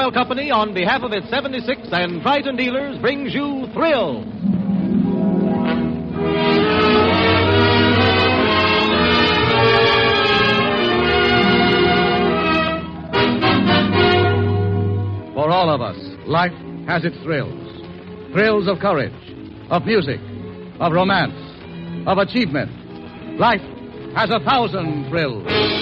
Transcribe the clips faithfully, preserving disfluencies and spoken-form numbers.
Oil Company, on behalf of its seventy-six and Triton dealers, brings you Thrill. For all of us, life has its thrills. Thrills of courage, of music, of romance, of achievement. Life has a thousand thrills.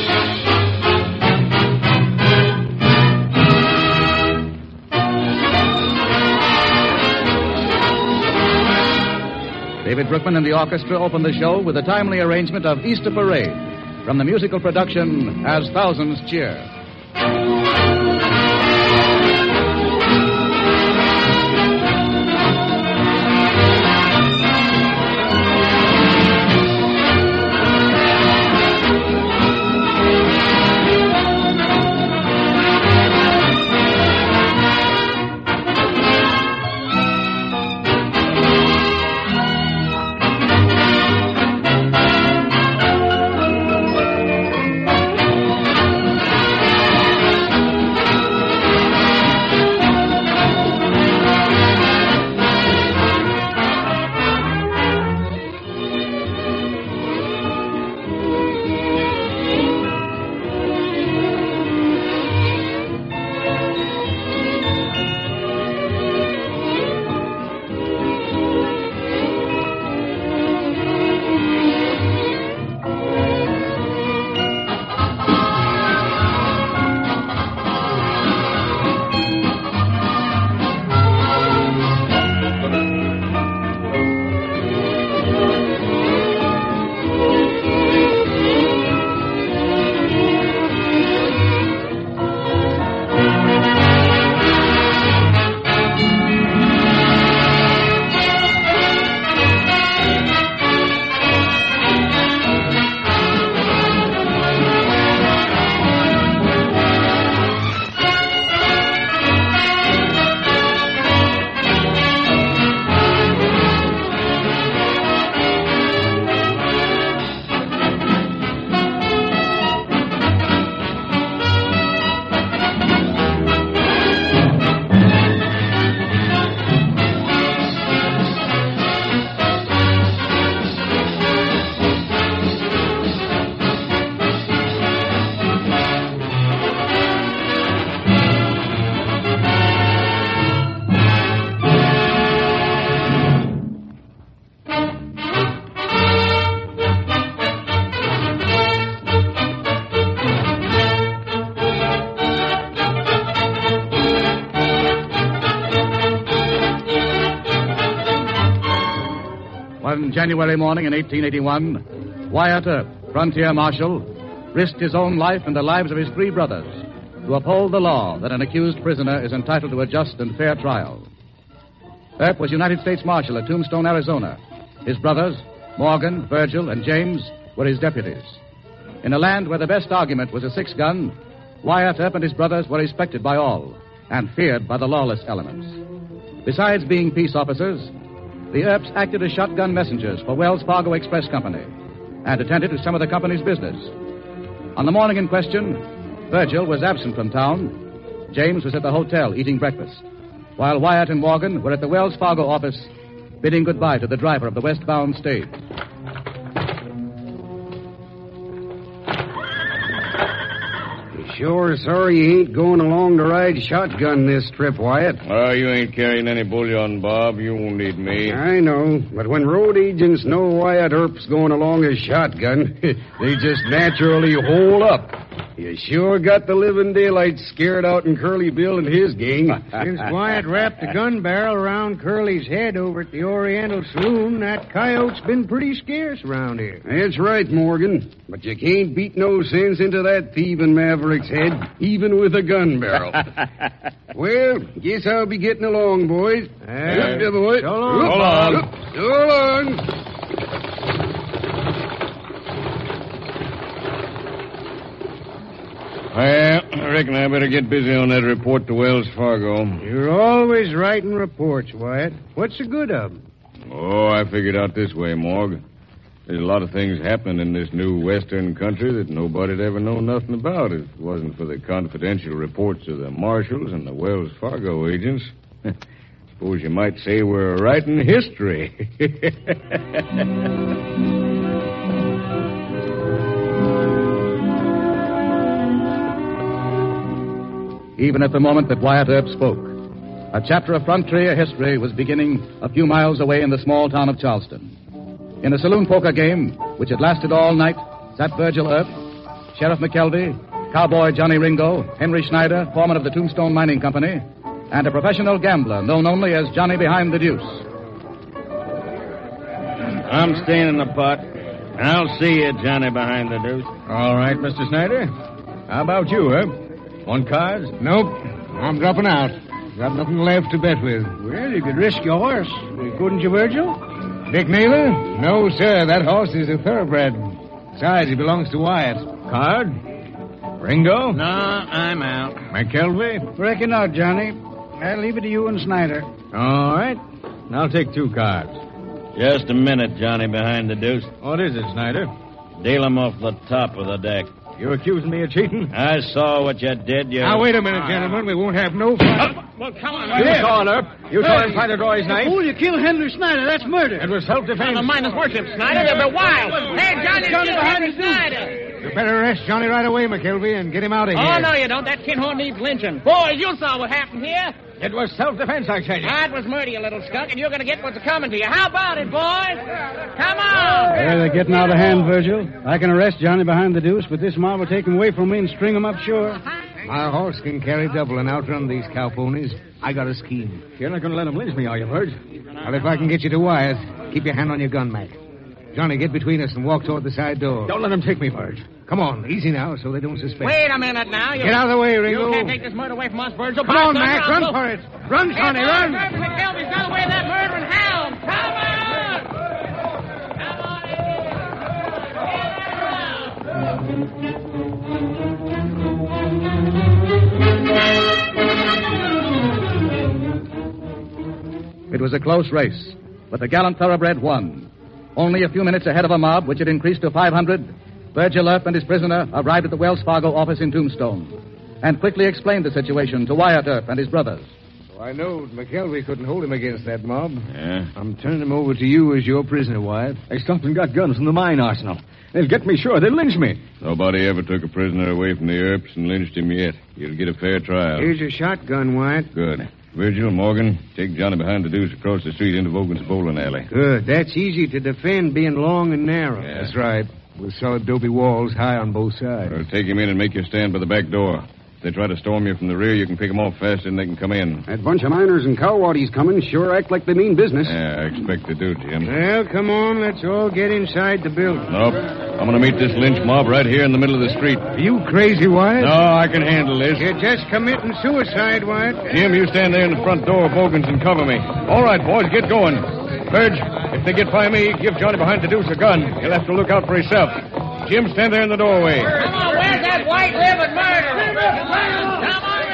David Brookman and the orchestra opened the show with a timely arrangement of Easter Parade from the musical production As Thousands Cheer. One January morning in eighteen eighty-one, Wyatt Earp, frontier marshal, risked his own life and the lives of his three brothers to uphold the law that an accused prisoner is entitled to a just and fair trial. Earp was United States Marshal at Tombstone, Arizona. His brothers, Morgan, Virgil, and James, were his deputies. In a land where the best argument was a six-gun, Wyatt Earp and his brothers were respected by all and feared by the lawless elements. Besides being peace officers, the Earps acted as shotgun messengers for Wells Fargo Express Company and attended to some of the company's business. On the morning in question, Virgil was absent from town. James was at the hotel eating breakfast, while Wyatt and Morgan were at the Wells Fargo office bidding goodbye to the driver of the westbound stage. Sure sorry you ain't going along to ride shotgun this trip, Wyatt. Oh, you ain't carrying any bullion, Bob. You won't need me. I know, but when road agents know Wyatt Earp's going along as shotgun, they just naturally hole up. You sure got the living daylight scared out in Curly Bill and his gang. Since Wyatt wrapped a gun barrel around Curly's head over at the Oriental Saloon, that coyote's been pretty scarce around here. That's right, Morgan. But you can't beat no sense into that thieving maverick's head, even with a gun barrel. Well, guess I'll be getting along, boys. Uh, Up, there, boy. So long. So long. Up, so long. Well, I reckon I better get busy on that report to Wells Fargo. You're always writing reports, Wyatt. What's the good of them? Oh, I figured out this way, Morg. There's a lot of things happening in this new western country that nobody'd ever know nothing about if it wasn't for the confidential reports of the marshals and the Wells Fargo agents. Suppose you might say we're writing history. Even at the moment that Wyatt Earp spoke, a chapter of frontier history was beginning a few miles away in the small town of Charleston. In a saloon poker game, which had lasted all night, sat Virgil Earp, Sheriff McKelvey, cowboy Johnny Ringo, Henry Schneider, foreman of the Tombstone Mining Company, and a professional gambler known only as Johnny Behind the Deuce. I'm staying in the pot. I'll see you, Johnny Behind the Deuce. All right, Mister Snyder. How about you, Herb? Want cards? Nope. I'm dropping out. Got nothing left to bet with. Well, you could risk your horse. Couldn't you, Virgil? Dick Naylor? No, sir. That horse is a thoroughbred. Besides, he belongs to Wyatt. Card? Ringo? No, I'm out. McKelvey? Reckon not, Johnny. I'll leave it to you and Snyder. All right. I'll take two cards. Just a minute, Johnny Behind the Deuce. What is it, Snyder? Deal him off the top of the deck. You accusing me of cheating? I saw what you did. You... Now, wait a minute, gentlemen. We won't have no fun. Well, come on. You saw it, Earp. You saw him try to draw his knife. Fool, you killed Henry Snyder. That's murder. It was self-defense. The miners worship Snyder. They'll be wild. Hey, Johnny, Johnny kill behind Henry the deuce. Snyder. You better arrest Johnny right away, McKelvey, and get him out of here. Oh, no, you don't. That kinhorn needs lynching. Boys, you saw what happened here. It was self-defense, I tell you. That was murder, you little skunk, and you're going to get what's coming to you. How about it, boys? Come on. Yeah, they're getting out of hand, Virgil. I can arrest Johnny Behind the Deuce, but this mob will take him away from me and string him up sure. My horse can carry double and outrun these cow ponies. I got a scheme. You're not going to let him lynch me, are you, Virg? Well, if I can get you to Wyatt, keep your hand on your gun, Mac. Johnny, get between us and walk toward the side door. Don't let him take me, Virg. Come on, easy now, so they don't suspect. Wait a minute now. You... Get out of the way, Ringo. You can't take this murder away from us, Virgil. Come on, Mac, run for it. Run, Johnny, run. McKelvey's got away that murdering hound. Come on. Come on It was a close race, but the gallant thoroughbred won. Only a few minutes ahead of a mob, which had increased to five hundred, Virgil Earp and his prisoner arrived at the Wells Fargo office in Tombstone and quickly explained the situation to Wyatt Earp and his brothers. Oh, I know McKelvey couldn't hold him against that mob. Yeah? I'm turning him over to you as your prisoner, Wyatt. They stopped and got guns from the mine arsenal. They'll get me sure. They'll lynch me. Nobody ever took a prisoner away from the Earps and lynched him yet. You'll get a fair trial. Here's your shotgun, Wyatt. Good. Virgil, Morgan, take Johnny Behind the Deuce across the street into Vogan's bowling alley. Good. That's easy to defend, being long and narrow. Yeah. That's right. With solid adobe walls high on both sides. Well, take him in and make you stand by the back door. If they try to storm you from the rear, you can pick them off faster than they can come in. That bunch of miners and cowwaddies coming sure act like they mean business. Yeah, I expect they do, Jim. Well, come on. Let's all get inside the building. Nope. I'm going to meet this lynch mob right here in the middle of the street. Are you crazy, Wyatt? No, I can handle this. You're just committing suicide, Wyatt. Jim, you stand there in the front door of Vogan's and cover me. All right, boys, get going. Burge, if they get by me, give Johnny Behind the Deuce a gun. He'll have to look out for himself. Jim, stand there in the doorway. Come on, where's that white-livered murderer? Come on.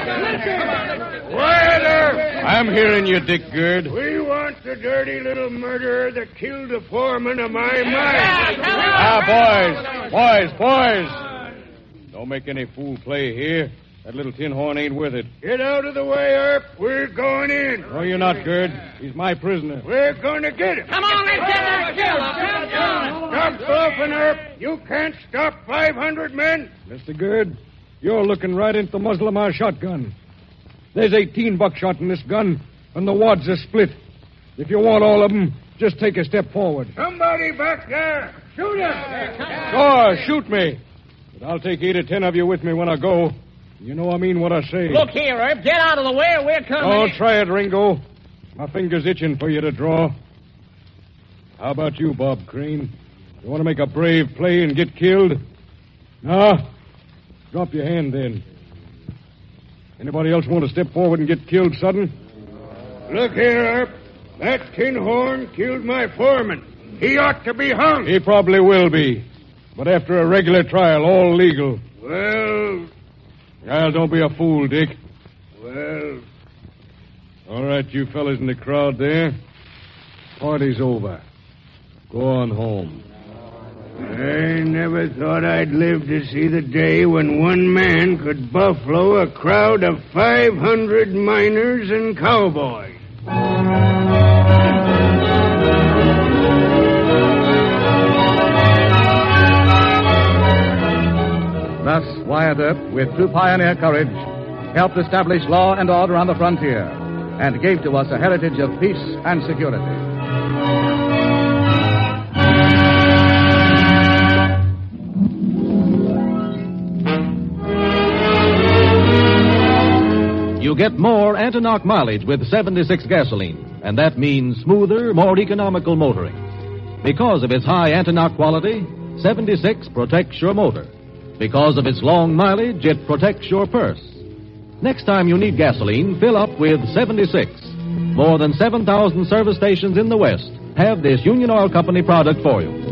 Wyatt Earp! I'm hearing you, Dick Gerd. We want the dirty little murderer that killed the foreman of my mine. Ah, boys, boys, boys. Don't make any fool play here. That little tin horn ain't worth it. Get out of the way, Earp. We're going in. No, you're not, Gerd. He's my prisoner. We're going to get him. Come on, let's get that killer. Come on. Stop bluffing, Earp. You can't stop five hundred men. Mister Gerd, you're looking right into the muzzle of my shotgun. There's eighteen buckshot in this gun, and the wads are split. If you want all of them, just take a step forward. Somebody back there. Shoot him. Sure, shoot me. But I'll take eight or ten of you with me when I go. You know I mean what I say. Look here, Earp. Get out of the way or we're coming. Oh, try it, Ringo. My finger's itching for you to draw. How about you, Bob Crane? You want to make a brave play and get killed? No? Drop your hand then. Anybody else want to step forward and get killed sudden? Look here, Earp. That tin horn killed my foreman. He ought to be hung. He probably will be. But after a regular trial, all legal. Well, Well, don't be a fool, Dick. well, All right, you fellas in the crowd there. Party's over. Go on home. I never thought I'd live to see the day when one man could buffalo a crowd of five hundred miners and cowboys. Thus, Wyatt Earp, with true pioneer courage, helped establish law and order on the frontier and gave to us a heritage of peace and security. You get more Antonoc mileage with seventy-six gasoline, and that means smoother, more economical motoring. Because of its high Antonoc quality, seventy-six protects your motor. Because of its long mileage, it protects your purse. Next time you need gasoline, fill up with seventy-six. More than seven thousand service stations in the West have this Union Oil Company product for you.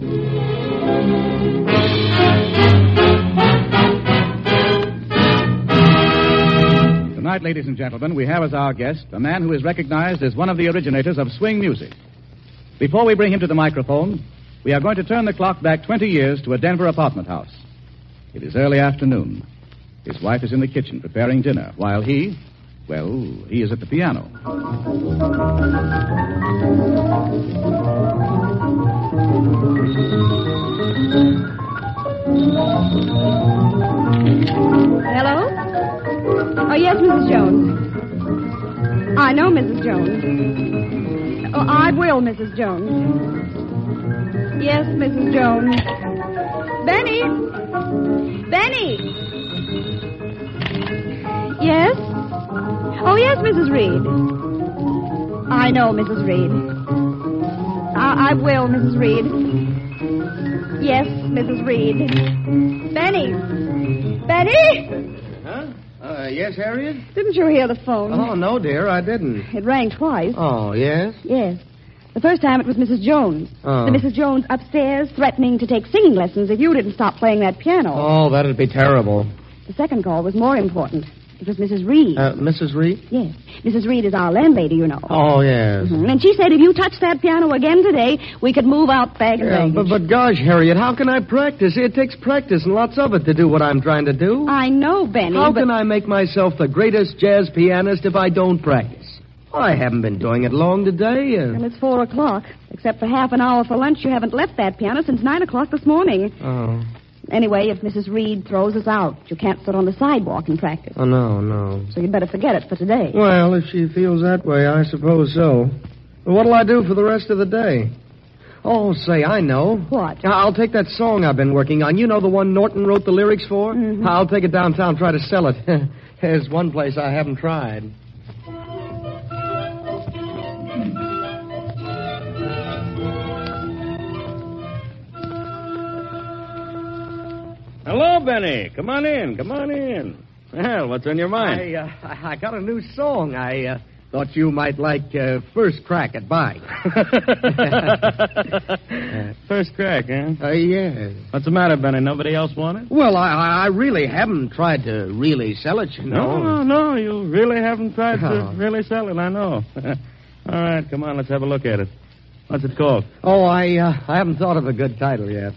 Tonight, ladies and gentlemen, we have as our guest a man who is recognized as one of the originators of swing music. Before we bring him to the microphone, we are going to turn the clock back twenty years to a Denver apartment house. It is early afternoon. His wife is in the kitchen preparing dinner, while he, well, he is at the piano. Hello? Oh, yes, Missus Jones. I know, Missus Jones. Oh, I will, Missus Jones. Yes, Missus Jones. Benny! Benny! Yes? Oh, yes, Missus Reed. I know, Missus Reed. I, I will, Missus Reed. Yes, Missus Reed. Benny! Benny! Huh? Uh, yes, Harriet? Didn't you hear the phone? Oh, no, dear, I didn't. It rang twice. Oh, yes? Yes. The first time it was Missus Jones. Oh. The Missus Jones upstairs threatening to take singing lessons if you didn't stop playing that piano. Oh, that'd be terrible. The second call was more important. It was Missus Reed. Uh, Missus Reed? Yes. Missus Reed is our landlady, you know. Oh, yes. Mm-hmm. And she said if you touched that piano again today, we could move out bag and Yeah, baggage. but, but gosh, Harriet, how can I practice? It takes practice and lots of it to do what I'm trying to do. I know, Benny, How but... can I make myself the greatest jazz pianist if I don't practice? I haven't been doing it long today. Uh... And it's four o'clock. Except for half an hour for lunch, you haven't left that piano since nine o'clock this morning. Oh. Anyway, if Missus Reed throws us out, you can't sit on the sidewalk and practice. Oh, no, no. So you'd better forget it for today. Well, if she feels that way, I suppose so. But what'll I do for the rest of the day? Oh, say, I know. What? I'll take that song I've been working on. You know the one Norton wrote the lyrics for? Mm-hmm. I'll take it downtown, try to sell it. There's one place I haven't tried. Hello, Benny. Come on in. Come on in. Well, what's on your mind? I, uh, I got a new song. I uh, thought you might like uh, First Crack at Buying. First crack, huh? Uh, yeah. What's the matter, Benny? Nobody else want it? Well, I, I really haven't tried to really sell it, you know. No, no, no. You really haven't tried Oh. to really sell it, I know. All right, come on. Let's have a look at it. What's it called? Oh, I uh, I haven't thought of a good title yet.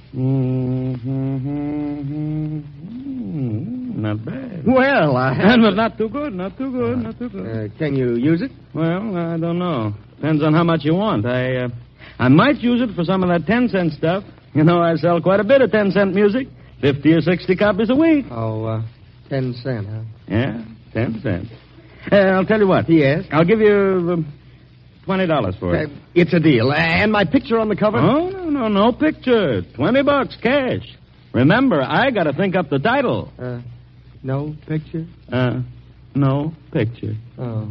Mm-hmm. Not bad. Well, I But not too good, not too good, not too good. Uh, can you use it? Well, I don't know. Depends on how much you want. I uh, I might use it for some of that ten-cent stuff. You know, I sell quite a bit of ten-cent music. Fifty or sixty copies a week. Oh, uh, ten cent, huh? Yeah, ten cents. Uh, I'll tell you what. Yes? I'll give you uh, twenty dollars for it. Uh, it's a deal. And my picture on the cover? Oh, no, no, no picture. Twenty bucks cash. Remember, I got to think up the title. Uh, no picture? Uh, no picture. Oh.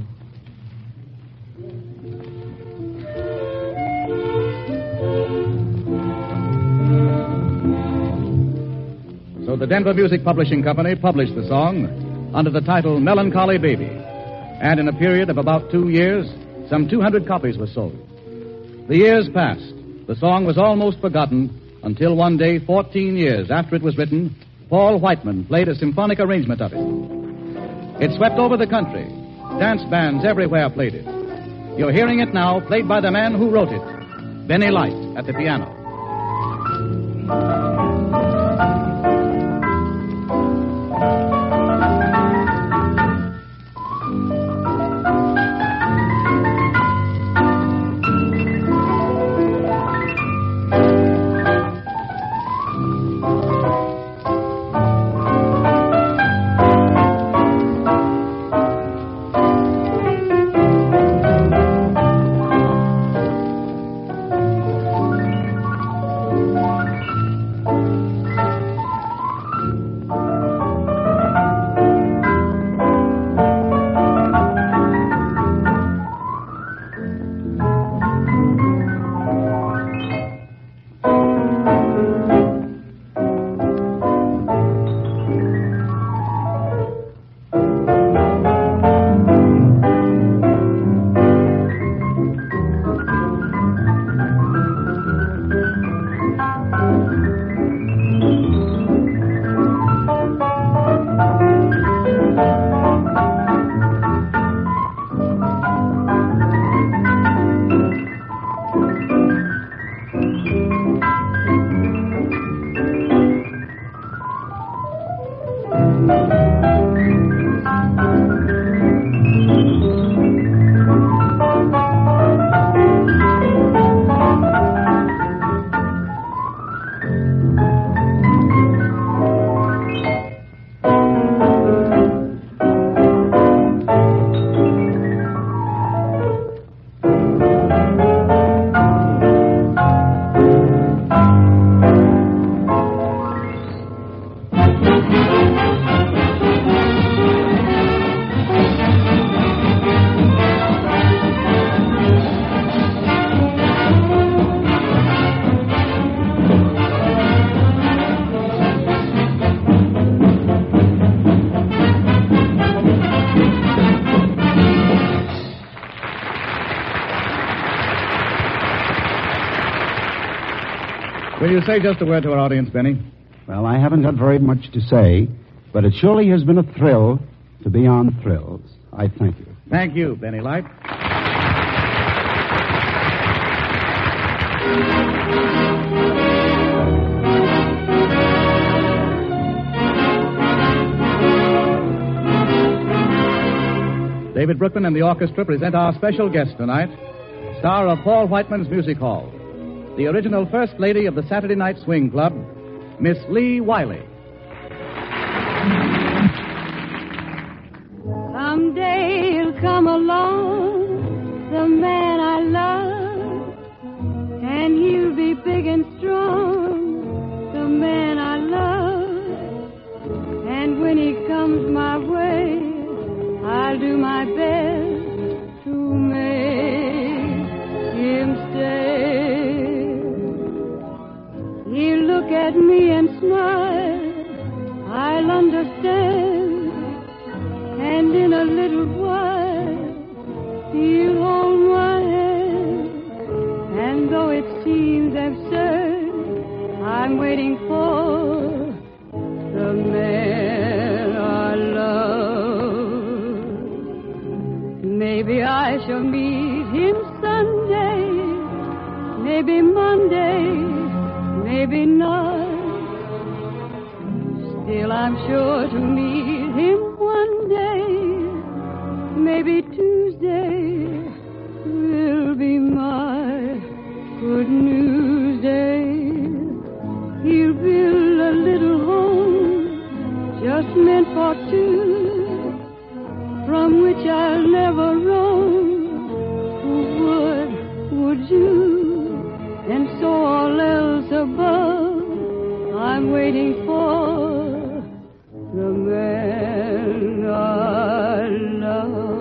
So the Denver Music Publishing Company published the song under the title Melancholy Baby. And in a period of about two years, some two hundred copies were sold. The years passed. The song was almost forgotten until one day, fourteen years after it was written, Paul Whiteman played a symphonic arrangement of it. It swept over the country. Dance bands everywhere played it. You're hearing it now, played by the man who wrote it, Benny Light, at the piano. Will you say just a word to our audience, Benny? Well, I haven't got very much to say, but it surely has been a thrill to be on Thrills. I thank you. Thank you, Benny Light. David Brookman and the orchestra present our special guest tonight, star of Paul Whiteman's Music Hall, the original First Lady of the Saturday Night Swing Club, Miss Lee Wiley. Someday he'll come along, the man I love, and he'll be big and strong, the man I love. And when he comes my way, I'll do my best to make him stay. He'll look at me and smile, I'll understand, and in a little while he'll hold my hand. And though it seems absurd, I'm waiting for the man I love. Maybe I shall meet him Sunday, maybe Monday, maybe not. Still I'm sure to meet him one day, maybe Tuesday will be my good news day. He'll build a little home just meant for two, from which I'll never roam. Who would, would you? And so all else above, I'm waiting for the man I love.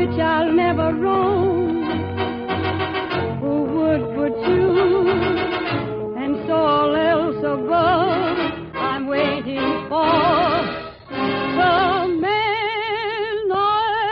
which I'll never roam. Who would but you, and so all else above, I'm waiting for the man I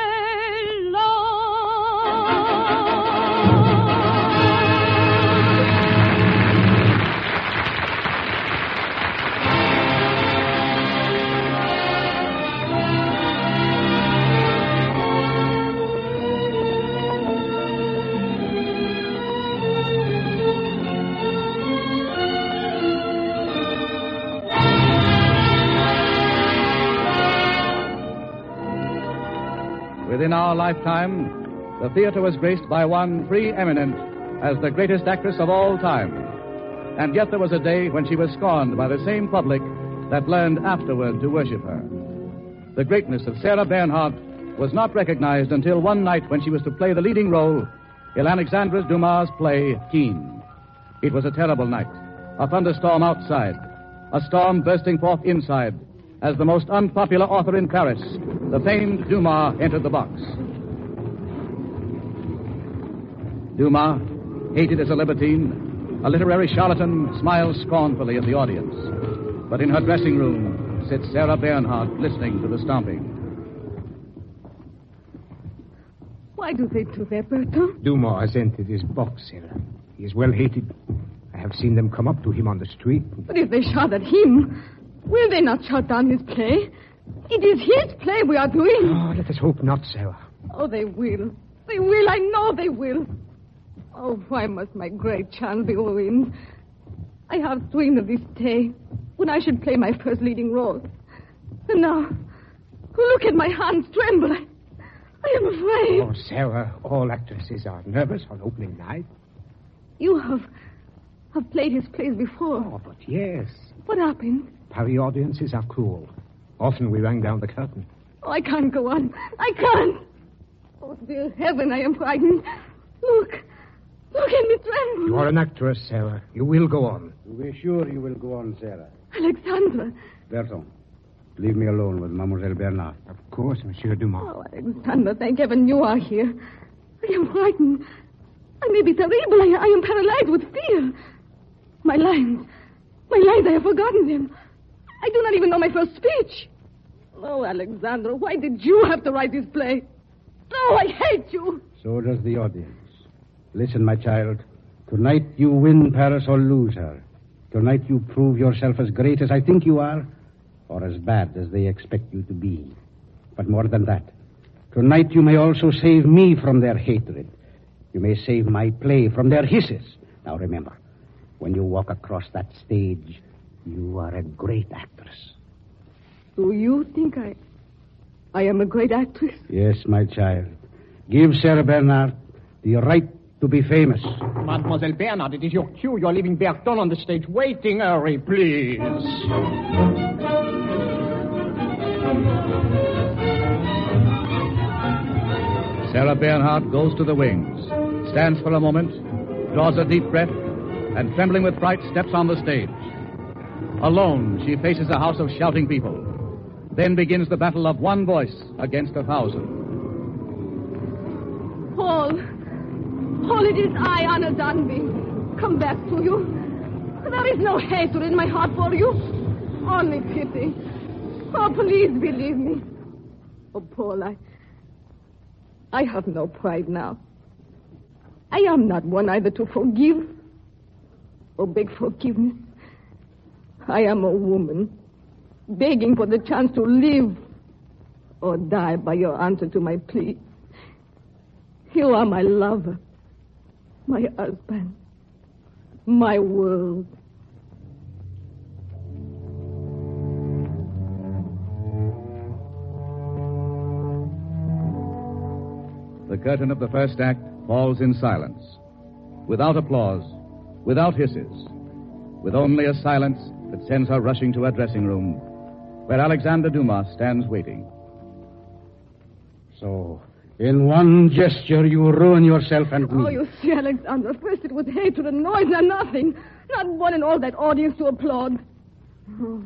Within our lifetime, the theater was graced by one preeminent as the greatest actress of all time. And yet there was a day when she was scorned by the same public that learned afterward to worship her. The greatness of Sarah Bernhardt was not recognized until one night when she was to play the leading role in Alexandre Dumas' play, Keene. It was a terrible night, a thunderstorm outside, a storm bursting forth inside, as the most unpopular author in Paris, the famed Dumas, entered the box. Dumas, hated as a libertine, a literary charlatan, smiles scornfully at the audience. But in her dressing room sits Sarah Bernhardt listening to the stomping. Why do they do that, Bertrand? Dumas has entered his box, Sarah. He is well hated. I have seen them come up to him on the street. But if they shout at him, will they not shut down his play? It is his play we are doing. Oh, let us hope not, Sarah. Oh, they will. They will. I know they will. Oh, why must my great chance be ruined? I have dreamed of this day when I should play my first leading role. And now, look at my hands tremble. I, I am afraid. Oh, Sarah, all actresses are nervous on opening night. You have, have played his plays before. Oh, but yes. What happened? Paris audiences are cruel. Often we rang down the curtain. Oh, I can't go on. I can't. Oh, dear heaven, I am frightened. Look. Look at me tremble. You are an actress, Sarah. You will go on. We're sure you will go on, Sarah. Alexandra. Bertrand, leave me alone with Mademoiselle Bernard. Of course, Monsieur Dumas. Oh, Alexandra, thank heaven you are here. I am frightened. I may be terrible. I, I am paralyzed with fear. My lines. My lines, I have forgotten them. I do not even know my first speech. Oh, Alexandra, why did you have to write this play? Oh, I hate you. So does the audience. Listen, my child. Tonight you win Paris or lose her. Tonight you prove yourself as great as I think you are, or as bad as they expect you to be. But more than that, tonight you may also save me from their hatred. You may save my play from their hisses. Now remember, when you walk across that stage, you are a great actress. Do you think I... I am a great actress? Yes, my child. Give Sarah Bernard the right to be famous. Mademoiselle Bernard, it is your cue. You're leaving Berton on the stage waiting. Hurry, please. Sarah Bernhardt goes to the wings, stands for a moment, draws a deep breath, and trembling with fright, steps on the stage. Alone, she faces a house of shouting people. Then begins the battle of one voice against a thousand. Paul. Paul, it is I, Anna Danby. Come back to you. There is no hatred in my heart for you. Only pity. Oh, please believe me. Oh, Paul, I... I have no pride now. I am not one either to forgive or beg forgiveness. I am a woman begging for the chance to live or die by your answer to my plea. You are my lover, my husband, my world. The curtain of the first act falls in silence, without applause, without hisses, with only a silence that sends her rushing to her dressing room, where Alexandre Dumas stands waiting. So, in one gesture, you ruin yourself and me. Oh, you see, Alexandra, first it was hatred and noise, now nothing. Not one in all that audience to applaud. Oh,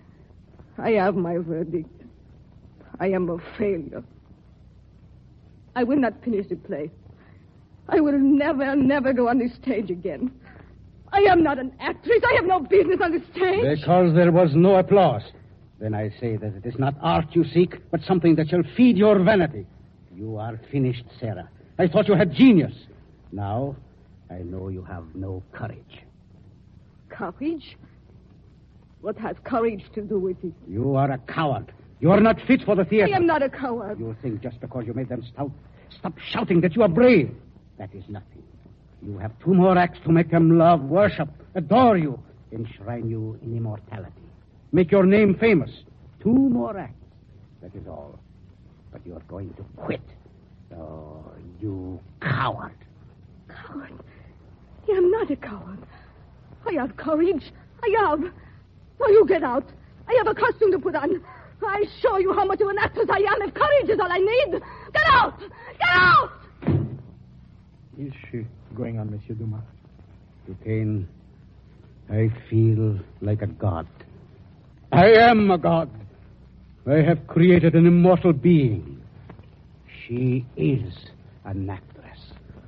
I have my verdict. I am a failure. I will not finish the play. I will never, never go on the stage again. I am not an actress. I have no business on the stage. Because there was no applause. Then I say that it is not art you seek, but something that shall feed your vanity. You are finished, Sarah. I thought you had genius. Now, I know you have no courage. Courage? What has courage to do with it? You are a coward. You are not fit for the theater. I am not a coward. You think just because you made them stout, stop shouting that you are brave. That is nothing. You have two more acts to make them love, worship, adore you, enshrine you in immortality. Make your name famous. Two more acts. That is all. But you are going to quit. Oh, you coward. Coward? I am not a coward. I have courage. I have. Now you get out. I have a costume to put on. I show you how much of an actress I am if courage is all I need. Get out! Get out! Is she going on, Monsieur Dumas? Duquesne, I feel like a god. I am a god. I have created an immortal being. She is an actress.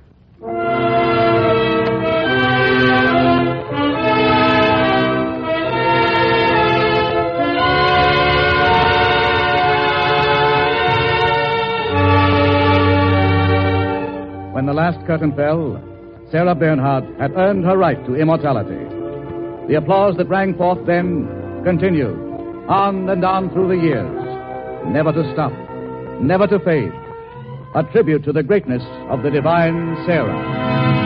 When the last curtain fell, Sarah Bernhardt had earned her right to immortality. The applause that rang forth then continued, on and on through the years, never to stop, never to fade, a tribute to the greatness of the divine Sarah.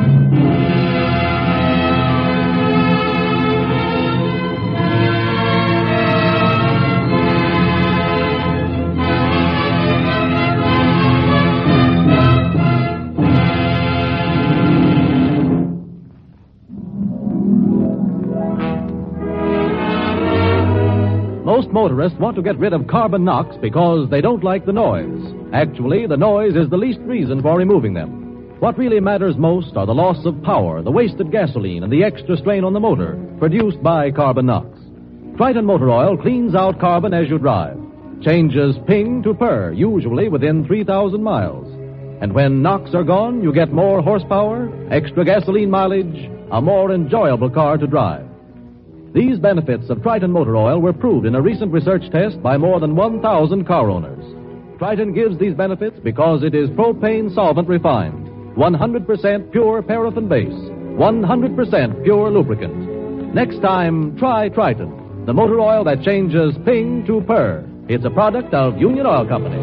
Most motorists want to get rid of carbon knocks because they don't like the noise. Actually, the noise is the least reason for removing them. What really matters most are the loss of power, the wasted gasoline, and the extra strain on the motor produced by carbon knocks. Triton Motor Oil cleans out carbon as you drive, changes ping to purr, usually within three thousand miles. And when knocks are gone, you get more horsepower, extra gasoline mileage, a more enjoyable car to drive. These benefits of Triton Motor Oil were proved in a recent research test by more than one thousand car owners. Triton gives these benefits because it is propane solvent refined, one hundred percent pure paraffin base, one hundred percent pure lubricant. Next time, try Triton, the motor oil that changes ping to purr. It's a product of Union Oil Company.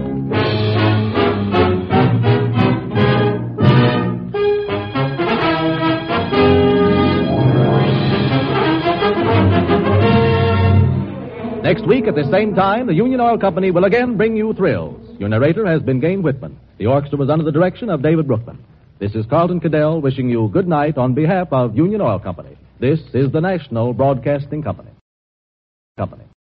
Next week at the same time, the Union Oil Company will again bring you thrills. Your narrator has been Gain Whitman. The orchestra was under the direction of David Brookman. This is Carlton Cadell wishing you good night on behalf of Union Oil Company. This is the National Broadcasting Company. Company.